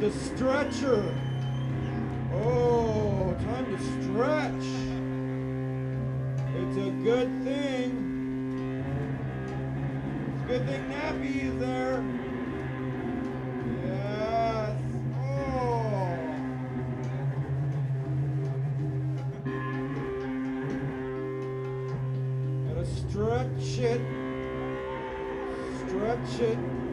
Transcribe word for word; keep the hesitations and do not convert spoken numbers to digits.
to stretch her. Oh, time to stretch. It's a good thing. It's a good thing Nappy is there. Yes. Oh. Gotta stretch it. Stretch it.